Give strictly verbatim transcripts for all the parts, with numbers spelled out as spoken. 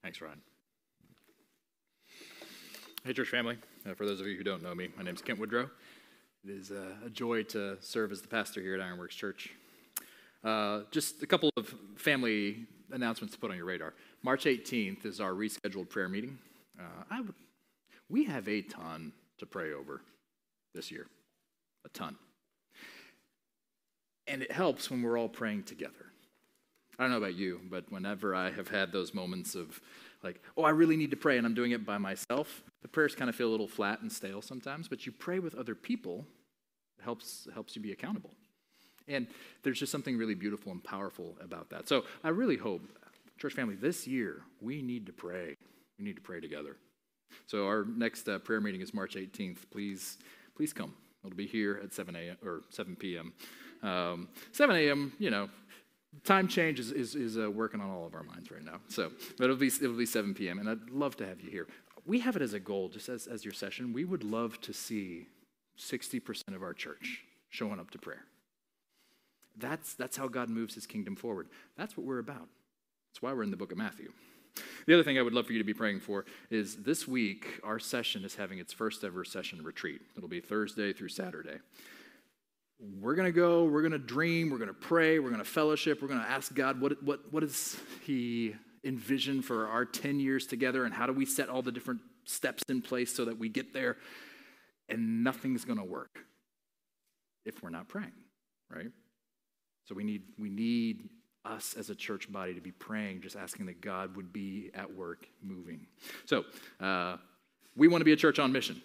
Thanks, Ryan. Hey, church family. Uh, for those of you who don't know me, my name is Kent Woodrow. It is uh, a joy to serve as the pastor here at Ironworks Church. Uh, just a couple of family announcements to put on your radar. March eighteenth is our rescheduled prayer meeting. Uh, I would, we have a ton to pray over this year, a ton. And it helps when we're all praying together. I don't know about you, but whenever I have had those moments of like, oh, I really need to pray, and I'm doing it by myself, the prayers kind of feel a little flat and stale sometimes, but you pray with other people, it helps, it helps you be accountable. And there's just something really beautiful and powerful about that. So I really hope, church family, this year, we need to pray. We need to pray together. So our next uh, prayer meeting is March eighteenth. Please, please come. It'll be here at seven a.m. or seven p.m. Um, seven a.m., you know, time change is, is, is uh, working on all of our minds right now. So, but it'll be it'll be seven p.m. and I'd love to have you here. We have it as a goal, just as, as your session. We would love to see sixty percent of our church showing up to prayer. That's that's how God moves his kingdom forward. That's what we're about. That's why we're in the book of Matthew. The other thing I would love for you to be praying for is this week, our session is having its first ever session retreat. It'll be Thursday through Saturday. We're going to go, we're going to dream, we're going to pray, we're going to fellowship, we're going to ask God what, what, what does he envision for our ten years together, and how do we set all the different steps in place so that we get there, and nothing's going to work if we're not praying, right? So we need we need us as a church body to be praying, just asking that God would be at work moving. So uh, we want to be a church on mission.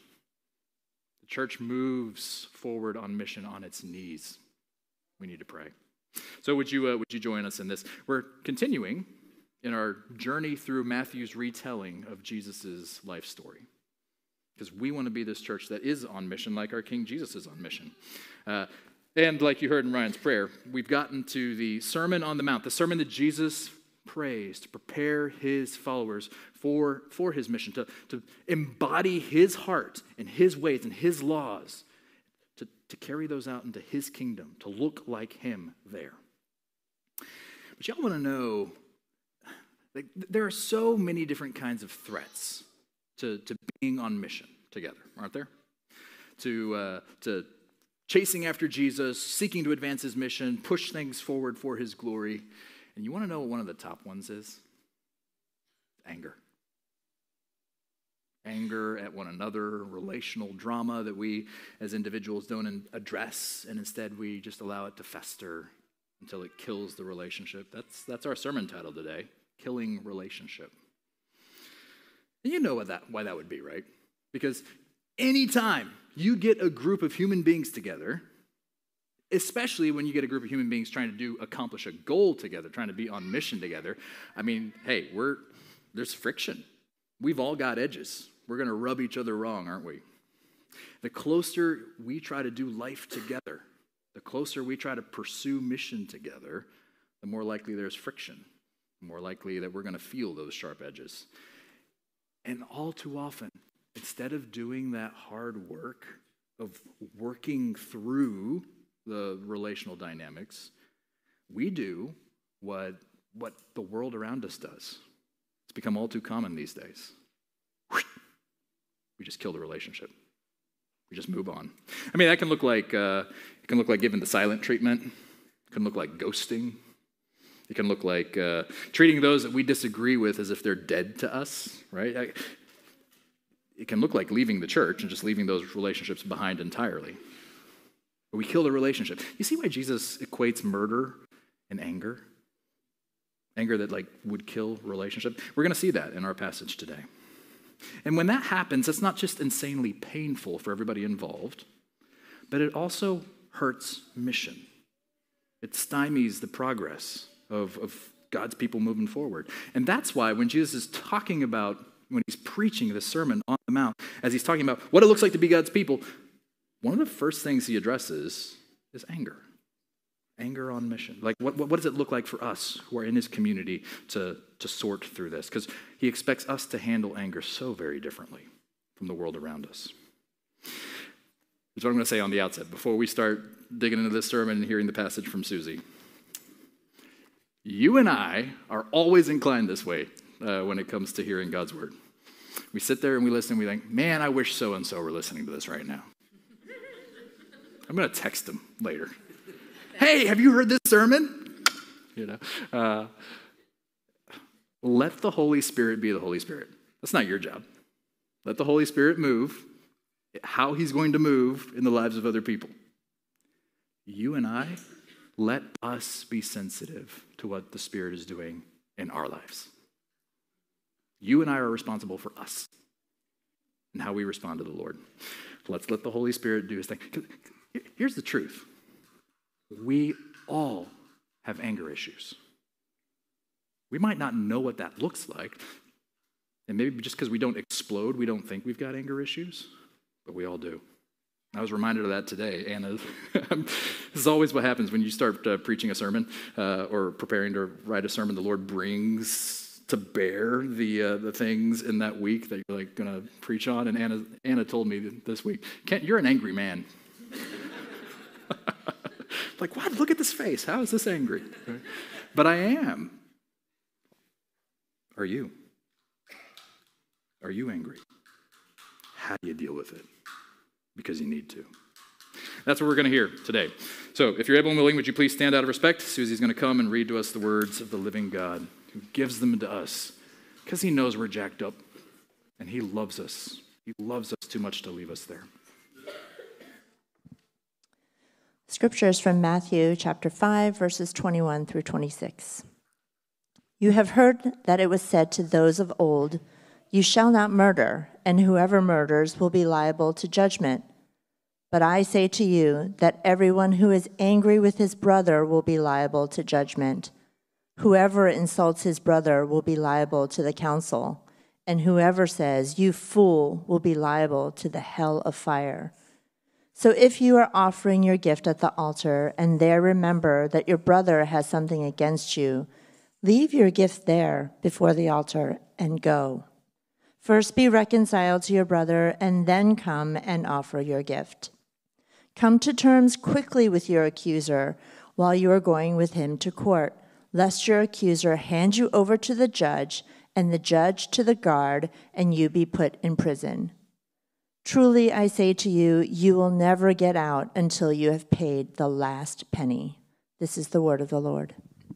The church moves forward on mission on its knees. We need to pray. So would you uh, would you join us in this? We're continuing in our journey through Matthew's retelling of Jesus' life story, because we want to be this church that is on mission like our King Jesus is on mission. Uh, And like you heard in Ryan's prayer, we've gotten to the Sermon on the Mount, the sermon that Jesus prays to prepare his followers for, for his mission, to, to embody his heart and his ways and his laws, to, to carry those out into his kingdom, to look like him there. But y'all want to know, like, there are so many different kinds of threats to, to being on mission together, aren't there? To, uh, to chasing after Jesus, seeking to advance his mission, push things forward for his glory. And you want to know what one of the top ones is? Anger. Anger at one another, relational drama that we as individuals don't address, and instead we just allow it to fester until it kills the relationship. That's, that's our sermon title today, Killing Relationship. And you know what that, why that would be, right? Because anytime you get a group of human beings together, especially when you get a group of human beings trying to do accomplish a goal together, trying to be on mission together, I mean, hey, we're there's friction. We've all got edges. We're going to rub each other wrong, aren't we? The closer we try to do life together, the closer we try to pursue mission together, the more likely there's friction, the more likely that we're going to feel those sharp edges. And all too often, instead of doing that hard work of working through the relational dynamics, we do what, what the world around us does. It's become all too common these days. We just kill the relationship. We just move on. I mean, that can look like uh, it can look like giving the silent treatment. It can look like ghosting. It can look like uh, treating those that we disagree with as if they're dead to us, right? I, It can look like leaving the church and just leaving those relationships behind entirely. But we kill the relationship. You see why Jesus equates murder and anger? Anger that like would kill relationship. We're going to see that in our passage today. And when that happens, it's not just insanely painful for everybody involved, but it also hurts mission. It stymies the progress of, of God's people moving forward. And that's why when Jesus is talking about when he's preaching the Sermon on the Mount, as he's talking about what it looks like to be God's people, one of the first things he addresses is anger. Anger on mission. Like, what, what does it look like for us who are in his community to, to sort through this? Because he expects us to handle anger so very differently from the world around us. Here's what I'm going to say on the outset before we start digging into this sermon and hearing the passage from Susie. You and I are always inclined this way uh, when it comes to hearing God's word. We sit there and we listen and we think, man, I wish so-and-so were listening to this right now. I'm going to text them later. Hey, have you heard this sermon? You know, uh, let the Holy Spirit be the Holy Spirit. That's not your job. Let the Holy Spirit move, how he's going to move in the lives of other people. You and I, let us be sensitive to what the Spirit is doing in our lives. You and I are responsible for us and how we respond to the Lord. Let's let the Holy Spirit do his thing. Here's the truth. We all have anger issues. We might not know what that looks like. And maybe just because we don't explode, we don't think we've got anger issues, but we all do. I was reminded of that today. Anna, this is always what happens when you start uh, preaching a sermon uh, or preparing to write a sermon. The Lord brings to bear the uh, the things in that week that you're like going to preach on. And Anna, Anna told me this week, Kent, you're an angry man. Like, what? Look at this face. How is this angry? But I am. Are you? Are you angry? How do you deal with it? Because you need to. That's what we're going to hear today. So if you're able and willing, would you please stand out of respect? Susie's going to come and read to us the words of the living God who gives them to us because he knows we're jacked up and he loves us. He loves us too much to leave us there. Scriptures from Matthew chapter five, verses twenty-one through twenty-six. You have heard that it was said to those of old, you shall not murder, and whoever murders will be liable to judgment. But I say to you that everyone who is angry with his brother will be liable to judgment. Whoever insults his brother will be liable to the council, and whoever says, you fool, will be liable to the hell of fire. So if you are offering your gift at the altar, and there remember that your brother has something against you, leave your gift there before the altar and go. First be reconciled to your brother, and then come and offer your gift. Come to terms quickly with your accuser while you are going with him to court, lest your accuser hand you over to the judge, and the judge to the guard, and you be put in prison. Truly, I say to you, you will never get out until you have paid the last penny. This is the word of the Lord.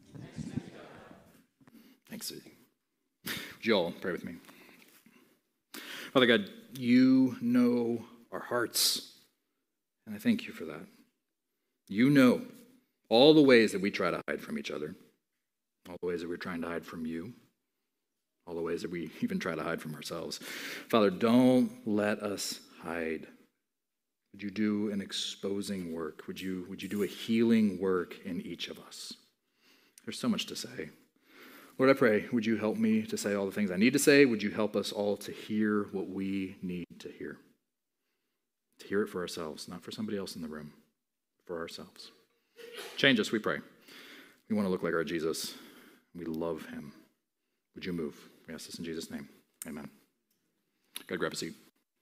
Thanks, Susie. Would you all pray with me? Father God, you know our hearts, and I thank you for that. You know all the ways that we try to hide from each other, all the ways that we're trying to hide from you, all the ways that we even try to hide from ourselves. Father, don't let us hide. Would you do an exposing work? Would you, would you do a healing work in each of us? There's so much to say. Lord, I pray, would you help me to say all the things I need to say? Would you help us all to hear what we need to hear? To hear it for ourselves, not for somebody else in the room, for ourselves. Change us, we pray. We want to look like our Jesus. We love him. Would you move? We ask this in Jesus' name. Amen. Go grab a seat.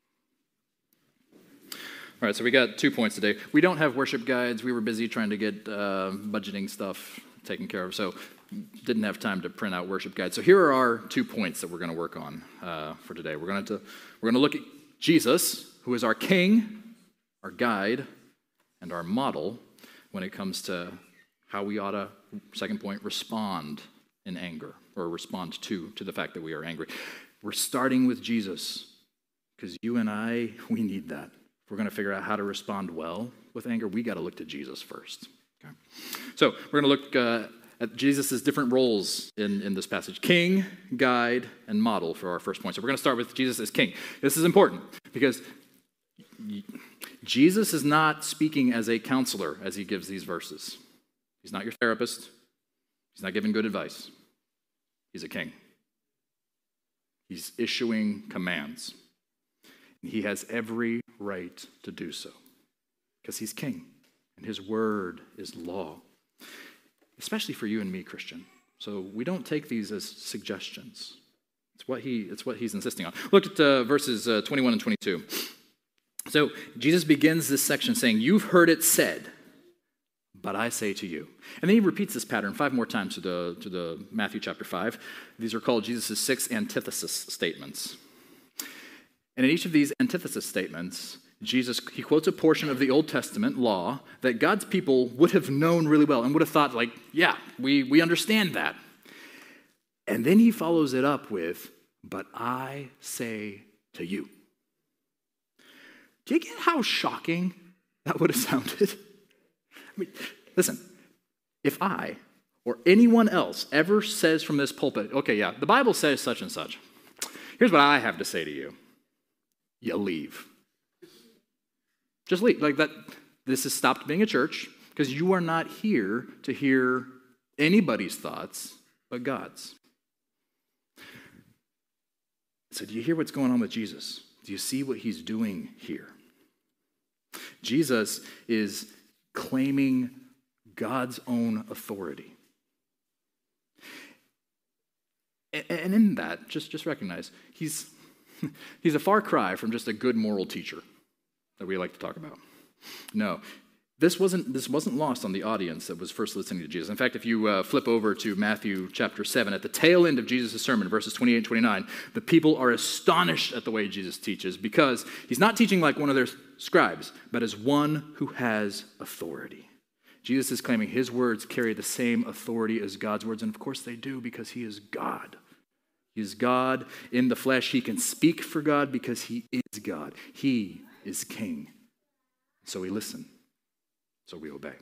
All right, so we got two points today. We don't have worship guides. We were busy trying to get uh, budgeting stuff taken care of, so didn't have time to print out worship guides. So here are our two points that we're going to work on uh, for today. We're going to we're going to look at Jesus, who is our King, our guide, and our model when it comes to how we ought to, second point, respond in anger, or respond to, to the fact that we are angry. We're starting with Jesus, because you and I, we need that. If we're going to figure out how to respond well with anger, we got to look to Jesus first. Okay? So we're going to look uh, at Jesus' different roles in, in this passage. King, guide, and model for our first point. So we're going to start with Jesus as king. This is important, because Jesus is not speaking as a counselor as he gives these verses. He's not your therapist. He's not giving good advice. He's a king. He's issuing commands. And he has every right to do so because he's king and his word is law, especially for you and me, Christian. So we don't take these as suggestions. It's what he, it's what he's insisting on. Look at uh, verses uh, twenty-one and twenty-two. So Jesus begins this section saying, you've heard it said, but I say to you. And then he repeats this pattern five more times to the, to the Matthew chapter five. These are called Jesus' six antithesis statements. And in each of these antithesis statements, Jesus, he quotes a portion of the Old Testament law that God's people would have known really well and would have thought, like, yeah, we, we understand that. And then he follows it up with, but I say to you. Do you get how shocking that would have sounded? I mean, listen, if I or anyone else ever says from this pulpit, okay, yeah, the Bible says such and such. Here's what I have to say to you. You leave. Just leave. Like that. This has stopped being a church because you are not here to hear anybody's thoughts but God's. So do you hear what's going on with Jesus? Do you see what he's doing here? Jesus is claiming God's own authority. And in that, just, just recognize, he's, he's a far cry from just a good moral teacher that we like to talk about. No, this wasn't, this wasn't lost on the audience that was first listening to Jesus. In fact, if you uh, flip over to Matthew chapter seven, at the tail end of Jesus' sermon, verses twenty-eight and twenty-nine, the people are astonished at the way Jesus teaches because he's not teaching like one of their scribes, but as one who has authority. Jesus is claiming his words carry the same authority as God's words, and of course they do because he is God. He is God in the flesh. He can speak for God because he is God. He is king. So we listen. So we obey.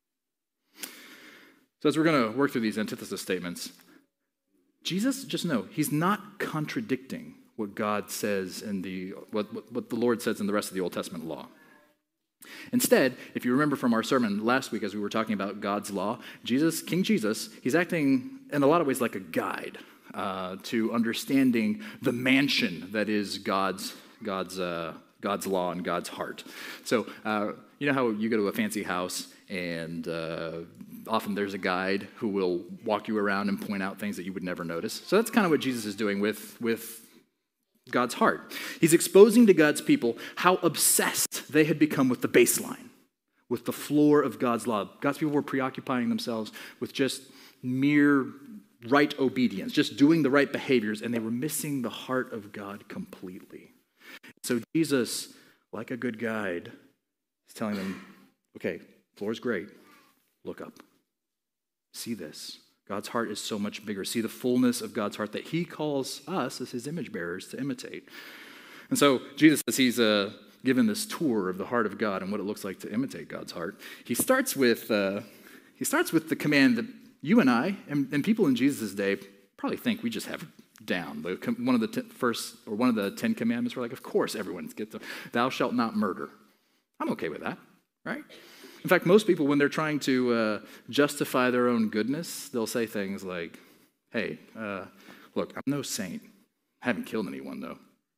So as we're going to work through these antithesis statements, Jesus, just know, he's not contradicting what God says in the, what, what, what the Lord says in the rest of the Old Testament law. Instead, if you remember from our sermon last week as we were talking about God's law, Jesus, King Jesus, he's acting in a lot of ways like a guide uh, to understanding the mansion that is God's, God's, uh, God's law and God's heart. So, uh, you know how you go to a fancy house and uh, often there's a guide who will walk you around and point out things that you would never notice. So that's kind of what Jesus is doing with, with God's heart. He's exposing to God's people how obsessed they had become with the baseline, with the floor of God's law. God's people were preoccupying themselves with just mere right obedience, just doing the right behaviors, and they were missing the heart of God completely. So Jesus, like a good guide, is telling them, okay, floor's great. Look up. See this. God's heart is so much bigger. See the fullness of God's heart that he calls us as his image bearers to imitate. And so Jesus, as he's uh, given this tour of the heart of God and what it looks like to imitate God's heart, he starts with uh, he starts with the command that you and I, and, and people in Jesus' day, probably think we just have down. The, one of the t- first, or one of the Ten Commandments, we're like, of course everyone gets them. Thou shalt not murder. I'm okay with that, right? In fact, most people, when they're trying to uh, justify their own goodness, they'll say things like, hey, uh, look, I'm no saint. I haven't killed anyone, though.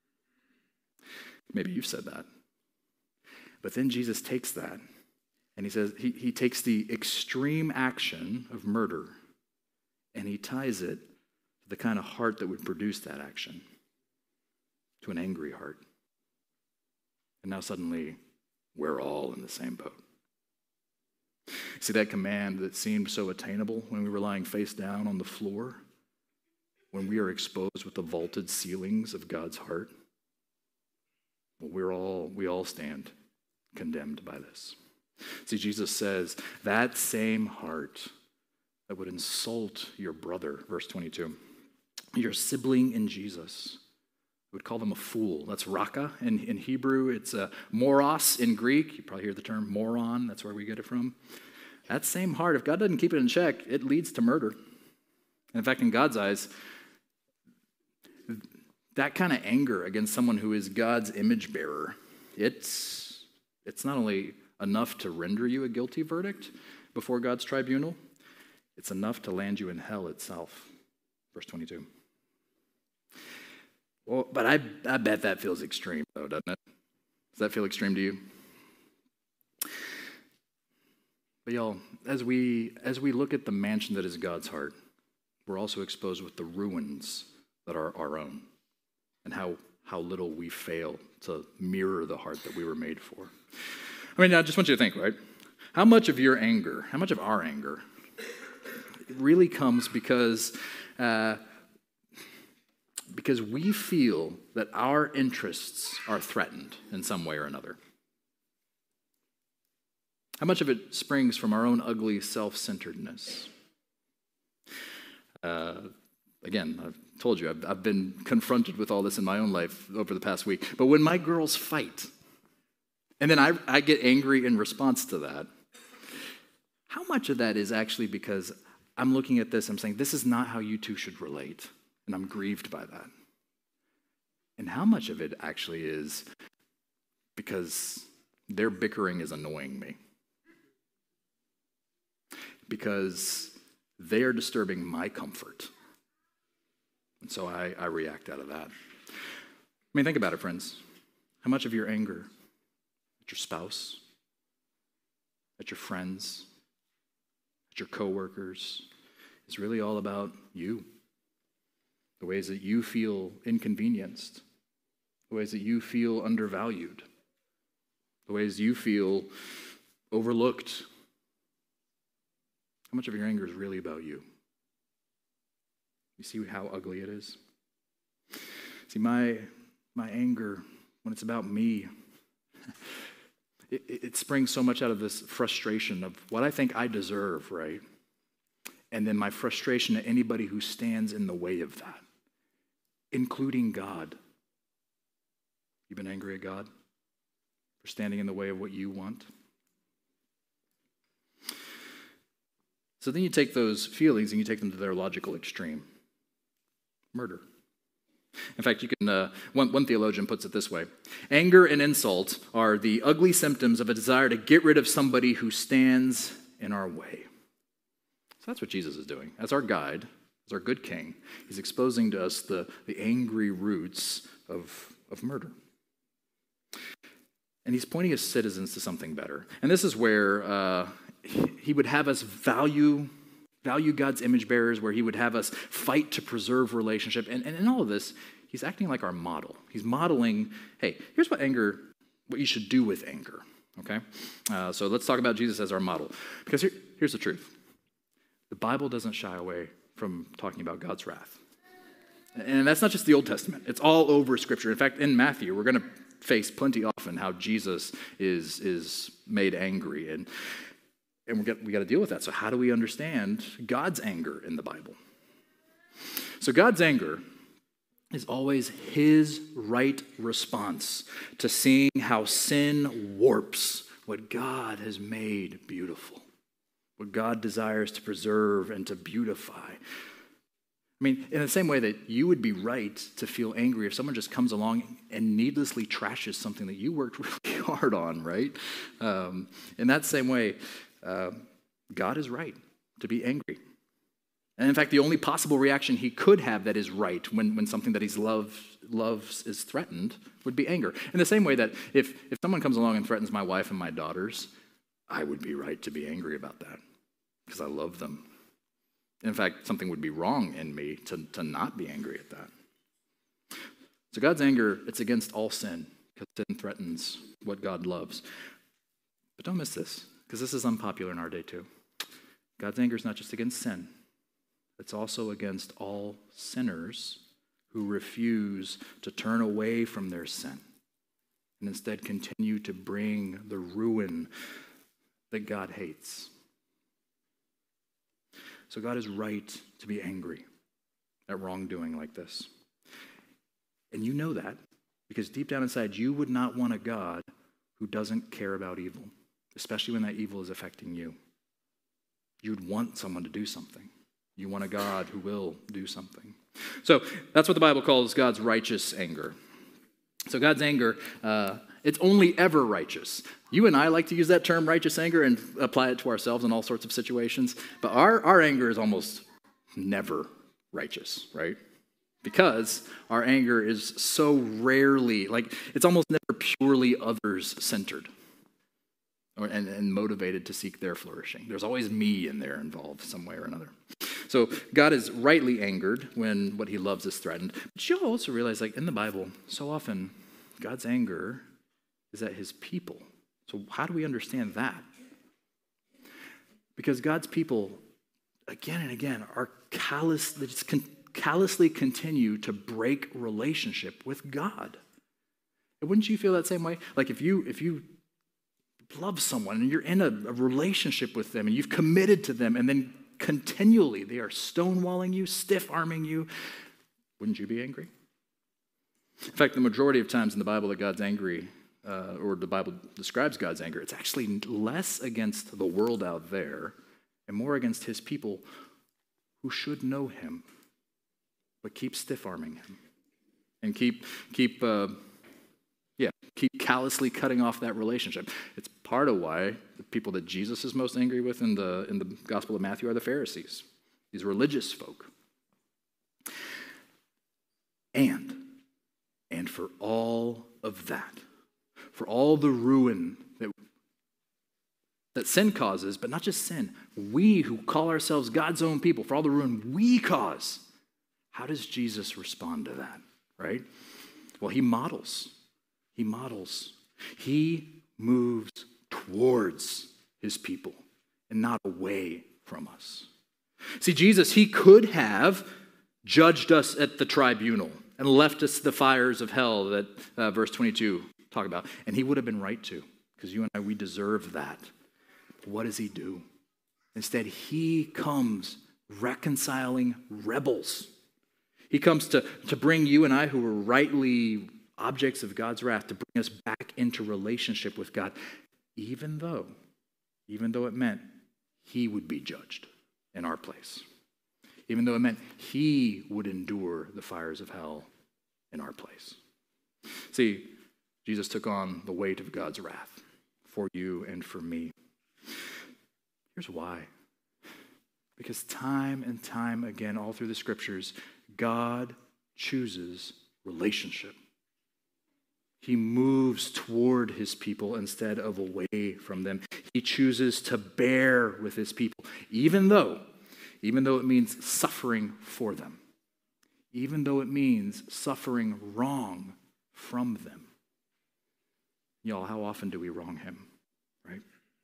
Maybe you've said that. But then Jesus takes that, and he says, he, he takes the extreme action of murder, and he ties it to the kind of heart that would produce that action, to an angry heart. And now suddenly, we're all in the same boat. See, that command that seemed so attainable when we were lying face down on the floor, when we are exposed with the vaulted ceilings of God's heart, well, we're all, we all stand condemned by this. See, Jesus says, that same heart that would insult your brother, verse twenty-two, your sibling in Jesus, would call them a fool. That's raka in, in Hebrew. It's a moros in Greek. You probably hear the term moron. That's where we get it from. That same heart, if God doesn't keep it in check, it leads to murder. And in fact, in God's eyes, that kind of anger against someone who is God's image bearer, it's, it's not only enough to render you a guilty verdict before God's tribunal, it's enough to land you in hell itself. Verse twenty-two. Well, but I, I bet that feels extreme, though, doesn't it? Does that feel extreme to you? But y'all, as we as we look at the mansion that is God's heart, we're also exposed with the ruins that are our own, and how how little we fail to mirror the heart that we were made for. I mean, I just want you to think, right? How much of your anger, how much of our anger, it really comes because, uh, because we feel that our interests are threatened in some way or another? How much of it springs from our own ugly self-centeredness? Uh, again, I've told you, I've, I've been confronted with all this in my own life over the past week. But when my girls fight, and then I, I get angry in response to that, how much of that is actually because I'm looking at this, I'm saying, this is not how you two should relate, and I'm grieved by that? And how much of it actually is because their bickering is annoying me? Because they are disturbing my comfort. And so I, I react out of that. I mean, think about it, friends. How much of your anger at your spouse, at your friends, at your coworkers is really all about you? The ways that you feel inconvenienced, the ways that you feel undervalued, the ways you feel overlooked. How much of your anger is really about you? You see how ugly it is? See, my, my anger, when it's about me, it, it springs so much out of this frustration of what I think I deserve, right? And then my frustration at anybody who stands in the way of that, including God. You've been angry at God for standing in the way of what you want? So then you take those feelings and you take them to their logical extreme. Murder. In fact, you can. Uh, one, one theologian puts it this way: anger and insult are the ugly symptoms of a desire to get rid of somebody who stands in our way. So that's what Jesus is doing. As our guide, as our good king, he's exposing to us the, the angry roots of, of murder. And he's pointing his citizens to something better. And this is where uh, he would have us value Value God's image bearers, where he would have us fight to preserve relationship. And, and in all of this, he's acting like our model. He's modeling, hey, here's what anger, what you should do with anger, okay? Uh, so let's talk about Jesus as our model. Because here, here's the truth. The Bible doesn't shy away from talking about God's wrath. And that's not just the Old Testament. It's all over Scripture. In fact, in Matthew, we're going to face plenty often how Jesus is, is made angry. And And we got, we got to deal with that. So how do we understand God's anger in the Bible? So God's anger is always his right response to seeing how sin warps what God has made beautiful, what God desires to preserve and to beautify. I mean, in the same way that you would be right to feel angry if someone just comes along and needlessly trashes something that you worked really hard on, right? Um, in that same way, Uh, God is right to be angry. And in fact, the only possible reaction he could have that is right when, when something that he loves, loves is threatened would be anger. In the same way that if, if someone comes along and threatens my wife and my daughters, I would be right to be angry about that because I love them. In fact, something would be wrong in me to, to not be angry at that. So God's anger, it's against all sin because sin threatens what God loves. But don't miss this, because this is unpopular in our day too. God's anger is not just against sin. It's also against all sinners who refuse to turn away from their sin and instead continue to bring the ruin that God hates. So God is right to be angry at wrongdoing like this. And you know that because deep down inside you would not want a God who doesn't care about evil, especially when that evil is affecting you. You'd want someone to do something. You want a God who will do something. So that's what the Bible calls God's righteous anger. So God's anger, uh, it's only ever righteous. You and I like to use that term righteous anger and apply it to ourselves in all sorts of situations. But our, our anger is almost never righteous, right? Because our anger is so rarely, like it's almost never purely others-centered. Or, and, and motivated to seek their flourishing. There's always me in there involved some way or another. So God is rightly angered when what he loves is threatened. But you'll also realize, like in the Bible, so often God's anger is at his people. So how do we understand that? Because God's people, again and again, are callous, they just con- callously continue to break relationship with God. And wouldn't you feel that same way? Like if you if you love someone and you're in a, a relationship with them and you've committed to them and then continually they are stonewalling you, stiff-arming you, wouldn't you be angry? In fact, the majority of times in the Bible that God's angry, uh, or the Bible describes God's anger, it's actually less against the world out there and more against his people who should know him, but keep stiff-arming him and keep keep uh, yeah keep callously cutting off that relationship. It's part of why the people that Jesus is most angry with in the in the Gospel of Matthew are the Pharisees, these religious folk. And and for all of that, for all the ruin that that sin causes, but not just sin, we who call ourselves God's own people, for all the ruin we cause, how does Jesus respond to that, right? Well, he models. He models. He moves towards his people and not away from us. See, Jesus, he could have judged us at the tribunal and left us the fires of hell that uh, verse twenty-two talk about, and he would have been right to, because you and I, we deserve that. What does he do? Instead, he comes reconciling rebels. He comes to, to bring you and I, who were rightly objects of God's wrath, to bring us back into relationship with God, even though, even though it meant he would be judged in our place. Even though it meant he would endure the fires of hell in our place. See, Jesus took on the weight of God's wrath for you and for me. Here's why. Because time and time again, all through the scriptures, God chooses relationship. He moves toward his people instead of away from them. He chooses to bear with his people, even though, even though it means suffering for them, even though it means suffering wrong from them. Y'all, how often do we wrong him, right?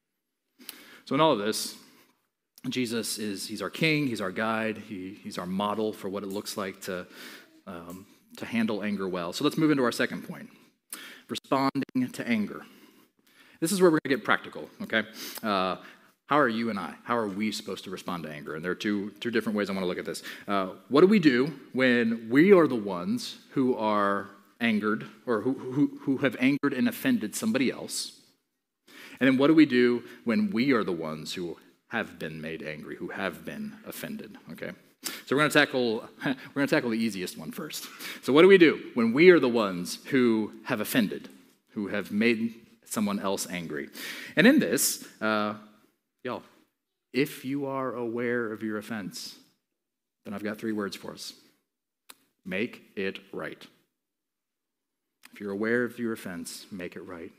So in all of this, Jesus is, he's our king, he's our guide, he, he's our model for what it looks like to, um, to handle anger well. So let's move into our second point, responding to anger. This is where we're going to get practical, okay? Uh, how are you and I, how are we supposed to respond to anger? And there are two, two different ways I want to look at this. Uh, what do we do when we are the ones who are angered, or who, who, who have angered and offended somebody else? And then what do we do when we are the ones who have been made angry, who have been offended, okay? So we're going to tackle we're going to tackle the easiest one first. So what do we do when we are the ones who have offended, who have made someone else angry? And in this, uh, y'all, if you are aware of your offense, then I've got three words for us. Make it right. If you're aware of your offense, make it right.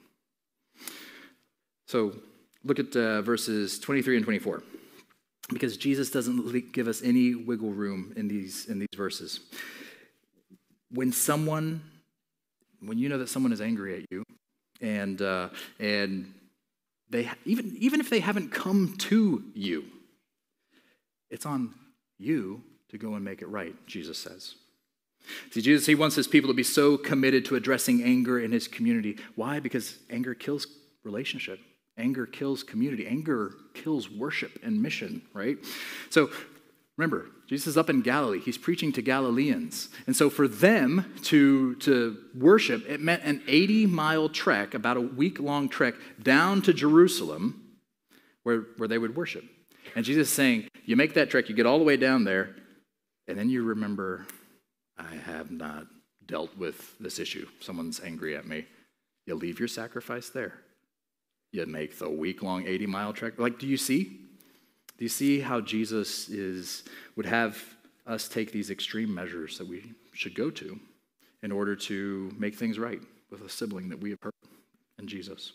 So look at uh, verses twenty-three and twenty-four, because Jesus doesn't give us any wiggle room in these in these verses. When someone, when you know that someone is angry at you, and uh, and they even even if they haven't come to you, it's on you to go and make it right, Jesus says. See, Jesus, he wants his people to be so committed to addressing anger in his community. Why? Because anger kills relationship. Anger kills community. Anger kills worship and mission, right? So remember, Jesus is up in Galilee. He's preaching to Galileans. And so for them to, to worship, it meant an eighty-mile trek, about a week-long trek, down to Jerusalem where, where they would worship. And Jesus is saying, you make that trek, you get all the way down there, and then you remember, I have not dealt with this issue. Someone's angry at me. You leave your sacrifice there. You make the week-long eighty-mile trek. Like, do you see? Do you see how Jesus is would have us take these extreme measures that we should go to in order to make things right with a sibling that we have hurt in Jesus?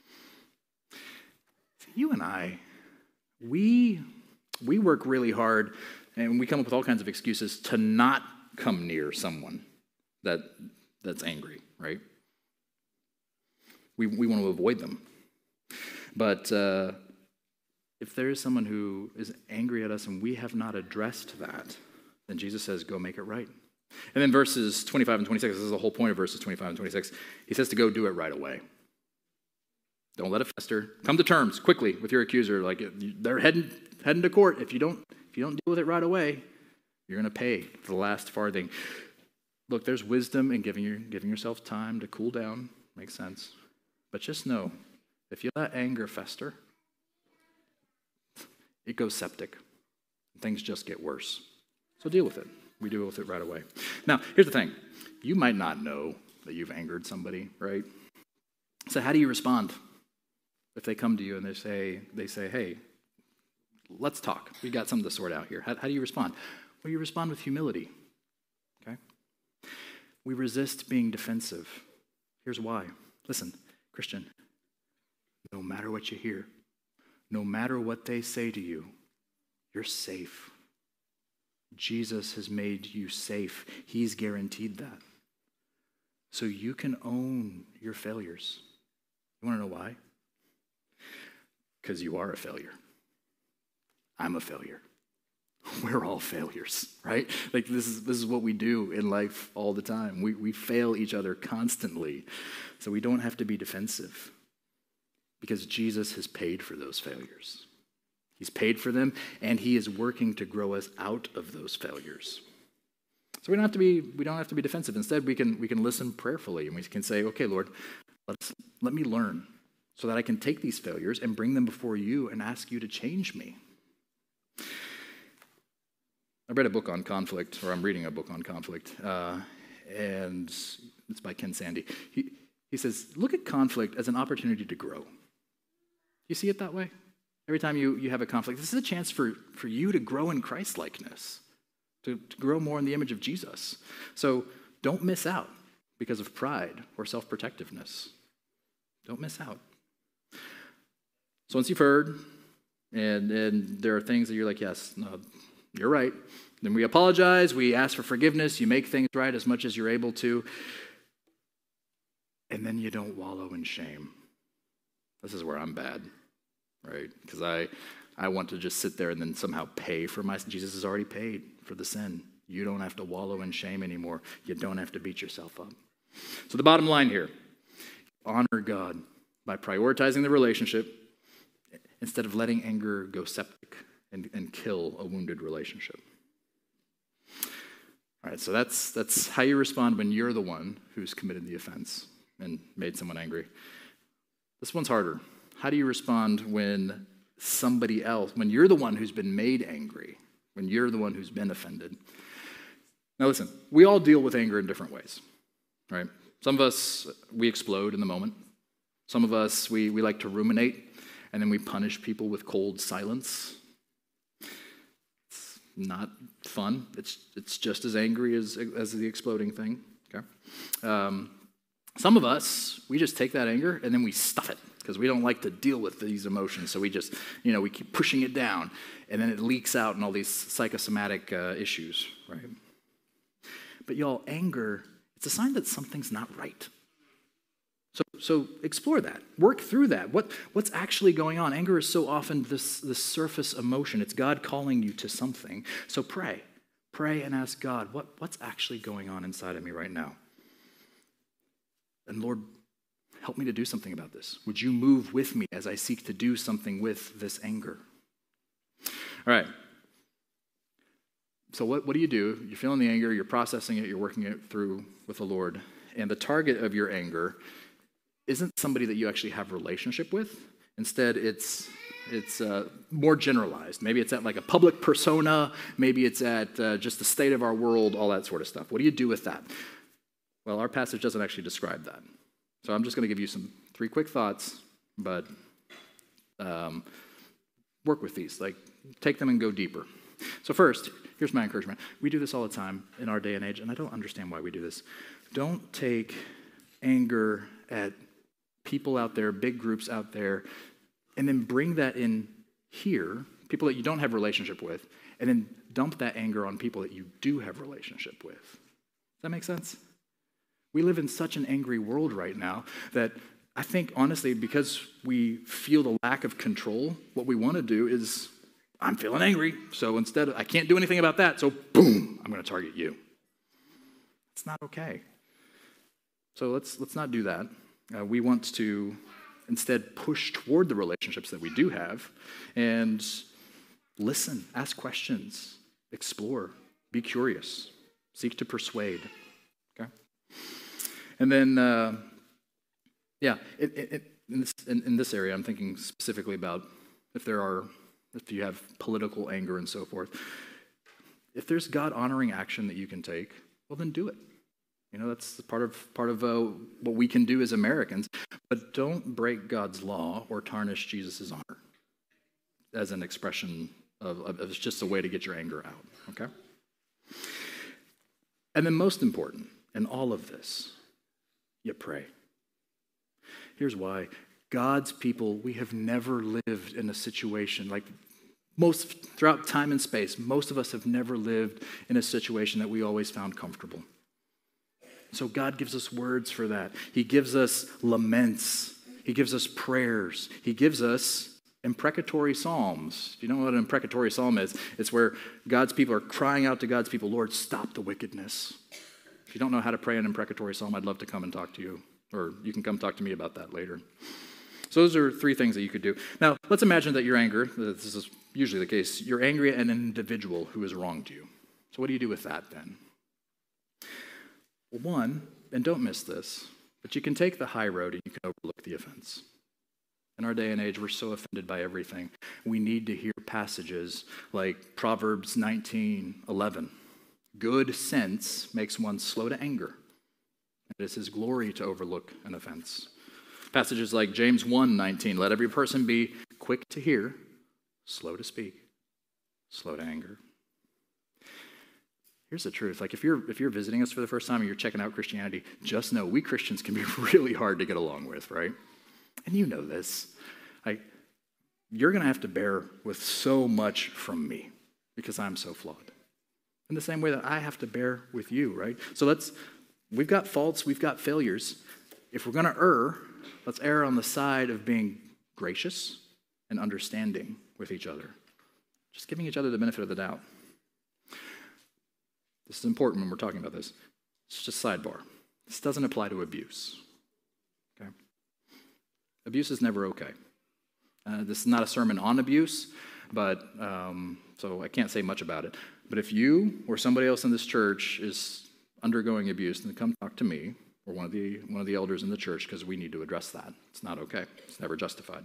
You and I, we we work really hard, and we come up with all kinds of excuses to not come near someone that that's angry, right? We we want to avoid them. But uh, if there is someone who is angry at us and we have not addressed that, then Jesus says, go make it right. And then verses twenty-five and twenty-six, this is the whole point of verses twenty-five and twenty-six, he says to go do it right away. Don't let it fester. Come to terms quickly with your accuser. Like they're heading heading to court. If you don't if you don't deal with it right away, you're going to pay for the last farthing. Look, there's wisdom in giving your giving yourself time to cool down. Makes sense. But just know, if you let anger fester, it goes septic. Things just get worse. So deal with it. We deal with it right away. Now, here's the thing. You might not know that you've angered somebody, right? So how do you respond? If they come to you and they say, they say, hey, let's talk. We got something to sort out here. How, how do you respond? Well, you respond with humility, okay? We resist being defensive. Here's why. Listen, Christian, no matter what you hear, no matter what they say to you, you're safe. Jesus has made you safe. He's guaranteed that. So you can own your failures. You want to know why? Because you are a failure. I'm a failure. We're all failures, right? Like this is this is what we do in life all the time. We we fail each other constantly. So we don't have to be defensive because Jesus has paid for those failures. He's paid for them, and he is working to grow us out of those failures. So we don't have to be we don't have to be defensive. Instead, we can we can listen prayerfully, and we can say, "Okay, Lord, let's, let me learn so that I can take these failures and bring them before you and ask you to change me." I read a book on conflict, or I'm reading a book on conflict, uh, and it's by Ken Sande. He he says, "Look at conflict as an opportunity to grow." You see it that way? Every time you, you have a conflict, this is a chance for, for you to grow in Christ-likeness, to, to grow more in the image of Jesus. So don't miss out because of pride or self-protectiveness. Don't miss out. So once you've heard, and, and there are things that you're like, yes, no, you're right. Then we apologize, we ask for forgiveness, you make things right as much as you're able to, and then you don't wallow in shame. This is where I'm bad. Right? Because I, I want to just sit there and then somehow pay for my, Jesus has already paid for the sin. You don't have to wallow in shame anymore. You don't have to beat yourself up. So the bottom line here, honor God by prioritizing the relationship instead of letting anger go septic and, and kill a wounded relationship. All right, so that's, that's how you respond when you're the one who's committed the offense and made someone angry. This one's harder. How do you respond when somebody else, when you're the one who's been made angry, when you're the one who's been offended? Now listen, we all deal with anger in different ways, right? Some of us, we explode in the moment. Some of us, we, we like to ruminate, and then we punish people with cold silence. It's not fun. It's, it's just as angry as, as the exploding thing, okay? Um, some of us, we just take that anger, and then we stuff it. Because we don't like to deal with these emotions, so we just, you know, we keep pushing it down, and then it leaks out in all these psychosomatic uh, issues, right? But y'all, anger, it's a sign that something's not right. So, so explore that, work through that. What, what's actually going on? Anger is so often this, this surface emotion. It's God calling you to something. So pray, pray and ask God, what, what's actually going on inside of me right now? And Lord, help me to do something about this. Would you move with me as I seek to do something with this anger? All right. So what, what do you do? You're feeling the anger, you're processing it, you're working it through with the Lord. And the target of your anger isn't somebody that you actually have a relationship with. Instead, it's it's uh, more generalized. Maybe it's at like a public persona. Maybe it's at uh, just the state of our world, all that sort of stuff. What do you do with that? Well, our passage doesn't actually describe that. So I'm just going to give you some three quick thoughts, but um, work with these. Like, take them and go deeper. So first, here's my encouragement. We do this all the time in our day and age, and I don't understand why we do this. Don't take anger at people out there, big groups out there, and then bring that in here, people that you don't have a relationship with, and then dump that anger on people that you do have a relationship with. Does that make sense? We live in such an angry world right now that I think, honestly, because we feel the lack of control, what we want to do is, I'm feeling angry, so instead of, I can't do anything about that, so boom, I'm going to target you. It's not okay. So let's let's not do that. Uh, we want to instead push toward the relationships that we do have and listen, ask questions, explore, be curious, seek to persuade. Okay? And then, uh, yeah, it, it, it, in, this, in, in this area, I'm thinking specifically about if there are, if you have political anger and so forth. If there's God-honoring action that you can take, well, then do it. You know, that's part of part of uh, what we can do as Americans. But don't break God's law or tarnish Jesus' honor as an expression of, of it's just a way to get your anger out, okay? And then most important in all of this, you pray. Here's why. God's people, we have never lived in a situation like most throughout time and space, most of us have never lived in a situation that we always found comfortable. So God gives us words for that. He gives us laments. He gives us prayers. He gives us imprecatory psalms. Do you know what an imprecatory psalm is? It's where God's people are crying out to God's people, Lord, stop the wickedness. If you don't know how to pray an imprecatory psalm, I'd love to come and talk to you, or you can come talk to me about that later. So those are three things that you could do. Now, let's imagine that you're angry. This is usually the case. You're angry at an individual who has wronged you. So what do you do with that then? Well, one, and don't miss this, but you can take the high road and you can overlook the offense. In our day and age, we're so offended by everything. We need to hear passages like Proverbs nineteen eleven. Good sense makes one slow to anger, and it is his glory to overlook an offense. Passages like James one nineteen. Let every person be quick to hear, slow to speak, slow to anger. Here's the truth. Like if you're if you're visiting us for the first time and you're checking out Christianity, just know we Christians can be really hard to get along with, right? And you know this. Like you're going to have to bear with so much from me because I'm so flawed. In the same way that I have to bear with you, right? So let's we've got faults, we've got failures. If we're going to err, let's err on the side of being gracious and understanding with each other. Just giving each other the benefit of the doubt. This is important when we're talking about this. It's just sidebar. This doesn't apply to abuse. Okay? Abuse is never okay. Uh, this is not a sermon on abuse, but um, so I can't say much about it. But if you or somebody else in this church is undergoing abuse, then come talk to me or one of the one of the elders in the church because we need to address that. It's not okay. It's never justified.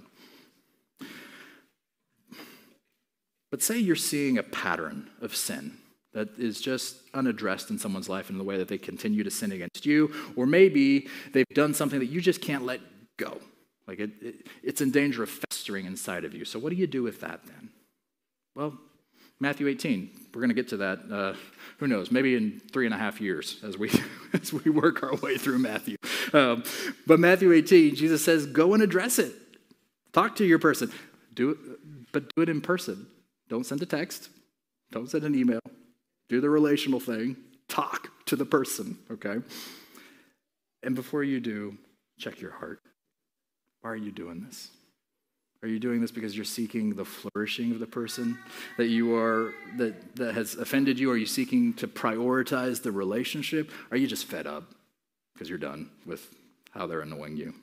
But say you're seeing a pattern of sin that is just unaddressed in someone's life in the way that they continue to sin against you, or maybe they've done something that you just can't let go. Like it, it, it's in danger of festering inside of you. So what do you do with that then? Well, Matthew eighteen, we're going to get to that, uh, who knows, maybe in three and a half years as we as we work our way through Matthew. Um, but Matthew eighteen, Jesus says, go and address it. Talk to your person. Do it, but do it in person. Don't send a text. Don't send an email. Do the relational thing. Talk to the person, okay? And before you do, check your heart. Why are you doing this? Are you doing this because you're seeking the flourishing of the person that you are that, that has offended you? Are you seeking to prioritize the relationship? Are you just fed up because you're done with how they're annoying you?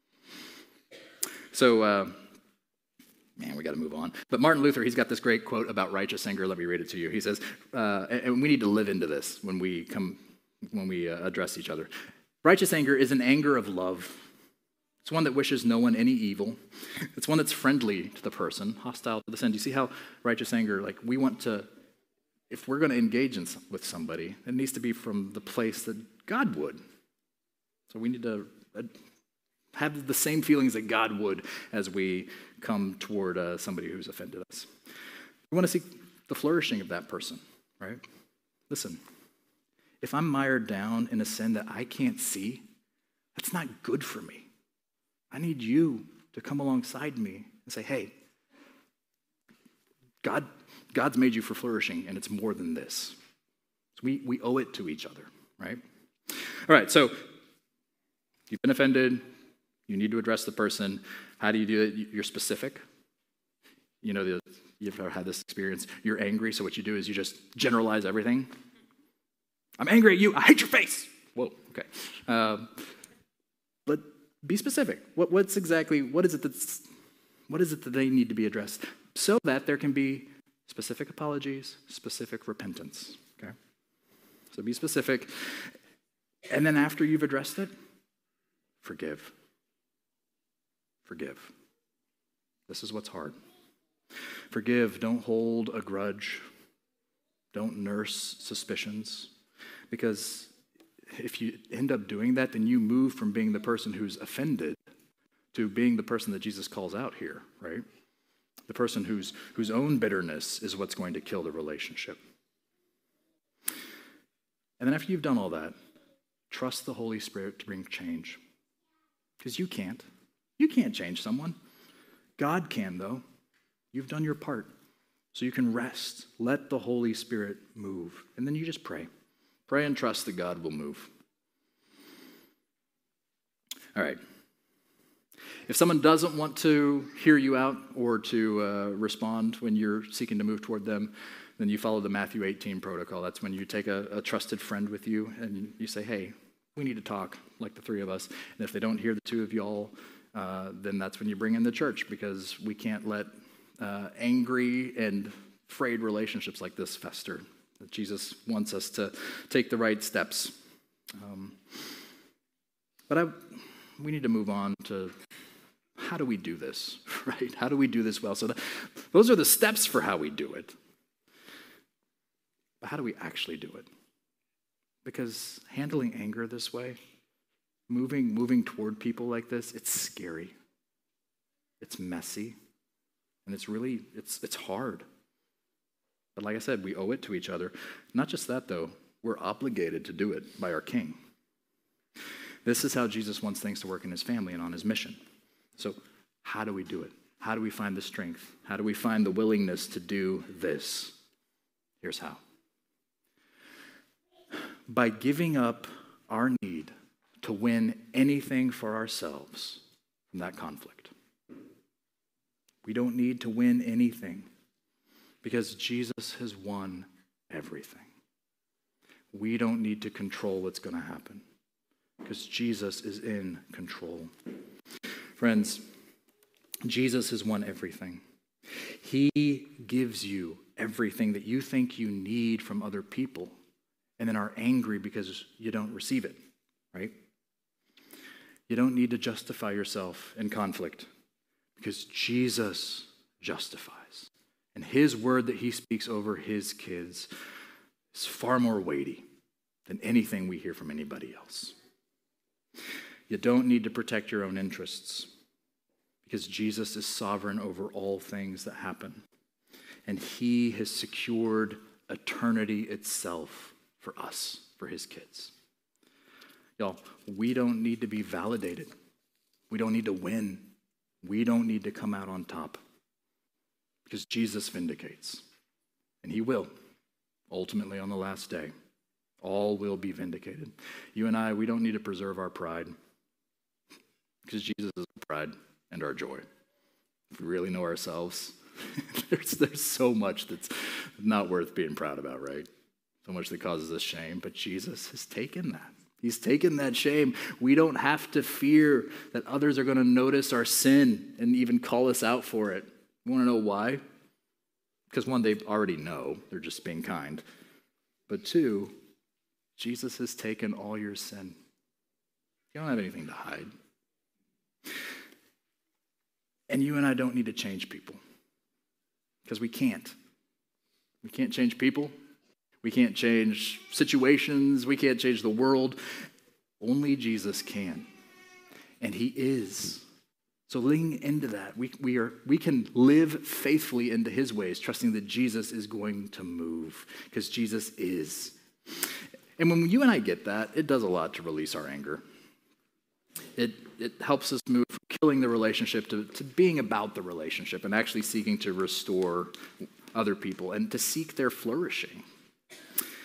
So, uh, man, we got to move on. But Martin Luther, he's got this great quote about righteous anger. Let me read it to you. He says, uh, and we need to live into this when we come when we uh, address each other. Righteous anger is an anger of love. It's one that wishes no one any evil. It's one that's friendly to the person, hostile to the sin. Do you see how righteous anger, like we want to, if we're going to engage in, with somebody, it needs to be from the place that God would. So we need to uh, have the same feelings that God would as we come toward uh, somebody who's offended us. We want to seek the flourishing of that person, right? Listen, if I'm mired down in a sin that I can't see, that's not good for me. I need you to come alongside me and say, hey, God, God's made you for flourishing, and it's more than this. So we, we owe it to each other, right? All right, so you've been offended. You need to address the person. How do you do it? You're specific. You know, the, you've ever had this experience. You're angry, so what you do is you just generalize everything. I'm angry at you. I hate your face. Whoa, okay. Um, but be specific. What, what's exactly, what is it that's, what is it that they need to be addressed? So that there can be specific apologies, specific repentance, okay? So be specific. And then after you've addressed it, forgive. Forgive. This is what's hard. Forgive. Don't hold a grudge. Don't nurse suspicions. Because if you end up doing that, then you move from being the person who's offended to being the person that Jesus calls out here, right? The person whose, whose own bitterness is what's going to kill the relationship. And then after you've done all that, trust the Holy Spirit to bring change. Because you can't. You can't change someone. God can, though. You've done your part. So you can rest. Let the Holy Spirit move. And then you just pray. Pray and trust that God will move. All right. If someone doesn't want to hear you out or to uh, respond when you're seeking to move toward them, then you follow the Matthew eighteen protocol. That's when you take a, a trusted friend with you and you say, hey, we need to talk, like the three of us. And if they don't hear the two of y'all, uh, then that's when you bring in the church, because we can't let uh, angry and frayed relationships like this fester. Jesus wants us to take the right steps. Um, but I, we need to move on to how do we do this, right? How do we do this well? So the, those are the steps for how we do it. But how do we actually do it? Because handling anger this way, moving, moving toward people like this, it's scary. It's messy. And it's really, it's, it's hard. But like I said, we owe it to each other. Not just that, though. We're obligated to do it by our King. This is how Jesus wants things to work in his family and on his mission. So how do we do it? How do we find the strength? How do we find the willingness to do this? Here's how. By giving up our need to win anything for ourselves from that conflict. We don't need to win anything, because Jesus has won everything. We don't need to control what's going to happen, because Jesus is in control. Friends, Jesus has won everything. He gives you everything that you think you need from other people, and then are angry because you don't receive it, right? You don't need to justify yourself in conflict, because Jesus justifies. And his word that he speaks over his kids is far more weighty than anything we hear from anybody else. You don't need to protect your own interests, because Jesus is sovereign over all things that happen. And he has secured eternity itself for us, for his kids. Y'all, we don't need to be validated. We don't need to win. We don't need to come out on top. Because Jesus vindicates. And he will, ultimately on the last day. All will be vindicated. You and I, we don't need to preserve our pride. Because Jesus is our pride and our joy. If we really know ourselves, there's, there's so much that's not worth being proud about, right? So much that causes us shame. But Jesus has taken that. He's taken that shame. We don't have to fear that others are going to notice our sin and even call us out for it. You want to know why? Because one, they already know. They're just being kind. But two, Jesus has taken all your sin. You don't have anything to hide. And you and I don't need to change people. Because we can't. We can't change people. We can't change situations. We can't change the world. Only Jesus can. And he is. So lean into that. We, we, are, we can live faithfully into his ways, trusting that Jesus is going to move, because Jesus is. And when you and I get that, it does a lot to release our anger. It, it helps us move from killing the relationship to, to being about the relationship and actually seeking to restore other people and to seek their flourishing.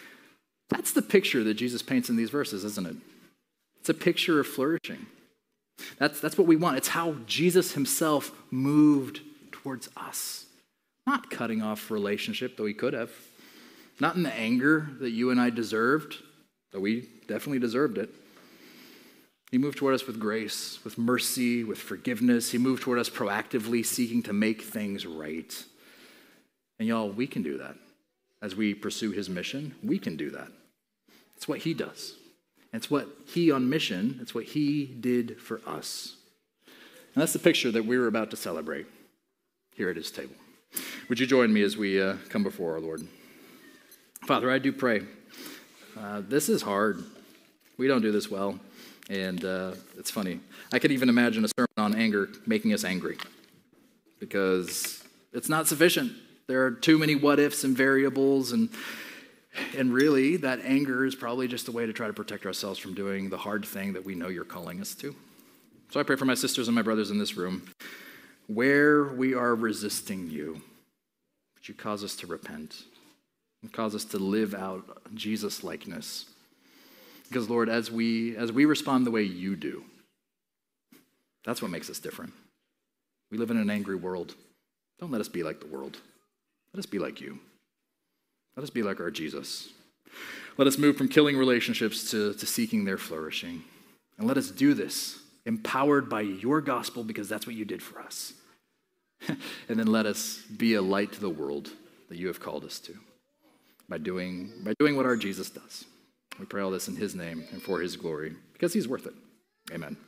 That's the picture that Jesus paints in these verses, isn't it? It's a picture of flourishing. That's, that's what we want. It's how Jesus himself moved towards us. Not cutting off relationship, though he could have. Not in the anger that you and I deserved, though we definitely deserved it. He moved toward us with grace, with mercy, with forgiveness. He moved toward us proactively, seeking to make things right. And y'all, we can do that. As we pursue his mission, we can do that. It's what he does. It's what he on mission, it's what he did for us. And that's the picture that we were about to celebrate here at his table. Would you join me as we uh, come before our Lord? Father, I do pray. Uh, this is hard. We don't do this well. And uh, it's funny. I could even imagine a sermon on anger making us angry because it's not sufficient. There are too many what ifs and variables, and and really that anger is probably just a way to try to protect ourselves from doing the hard thing that we know you're calling us to. So I pray for my sisters and my brothers in this room. Where we are resisting you, would you cause us to repent and cause us to live out Jesus likeness? Because, Lord, as we as we respond the way you do, that's what makes us different. We live in an angry world. Don't let us be like the world. Let us be like you. Let us be like our Jesus. Let us move from killing relationships to, to seeking their flourishing. And let us do this empowered by your gospel because that's what you did for us. And then let us be a light to the world that you have called us to by doing, by doing what our Jesus does. We pray all this in his name and for his glory because he's worth it. Amen.